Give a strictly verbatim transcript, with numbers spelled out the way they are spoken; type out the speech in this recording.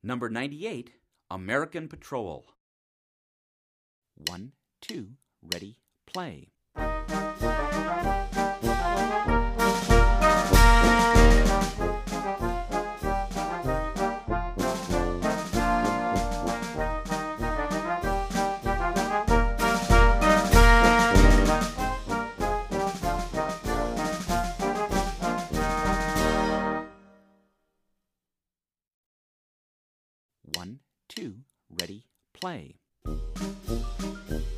Number ninety-eight, American Patrol. One, two, ready, play. One, two, ready, play.